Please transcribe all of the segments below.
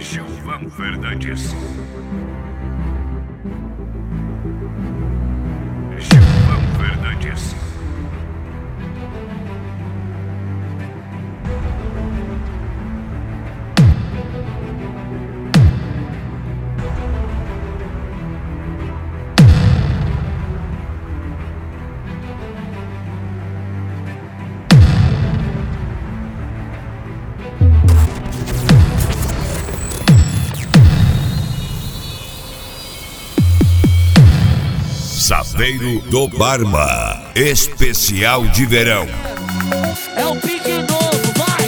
Gilvan Fernandes. Gilvan Fernandes. Saveiro do Barma, especial de verão. É o pique novo, vai!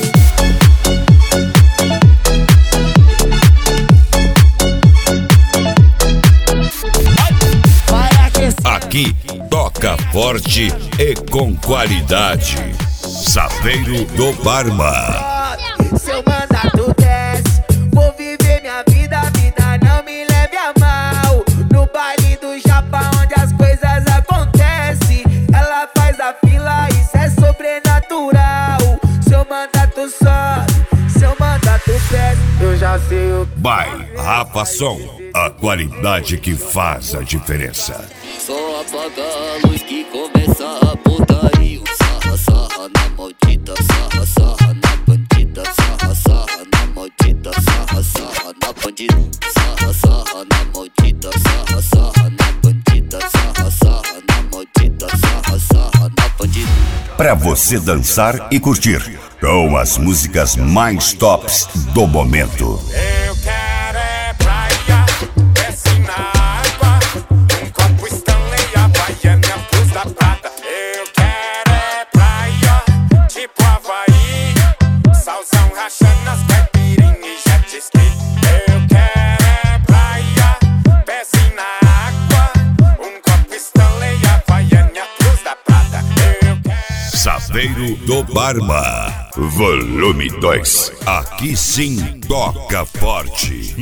Vai aquecer. Aqui toca forte e com qualidade. Saveiro do Barma. Seu mandato desce, vou viver minha vida, a vida não me leve a mal. No baile do Japa, onde as coisas acontecem, ela faz a fila, isso é sobrenatural. Seu mandato sobe, seu mandato desce, eu já sei o que. By Rafa Som, a qualidade que faz a diferença. Só apaga a luz que começa a putaria. Sarra, sarra na maldita, sarra, sarra na bandida. Sarra, sarra na maldita, sarra, sarra na bandida. Sarra, sarra na maldita, sarra, sarra na bandida. Sarra, sarra na maldita, sarra, sarra na bandida. Pra você dançar e curtir, com as músicas mais tops do momento. Eu quero é praia, desce na água, copo Stanley, Havaiana, Cruz da Prata. Eu quero é praia, tipo Havaí, salzão rachando as caipirinhas e jet ski. Eu quero é praia, desce na água, copo Stanley, Havaiana, Cruz da Prata. Eu quero... Saveiro do Barma, volume 2. Aqui sim toca forte.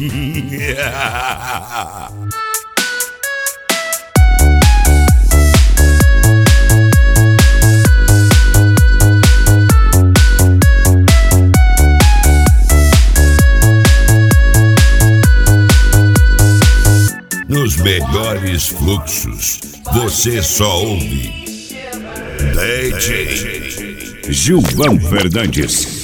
Nos melhores fluxos, você só ouve DJ Gilvan Fernandes.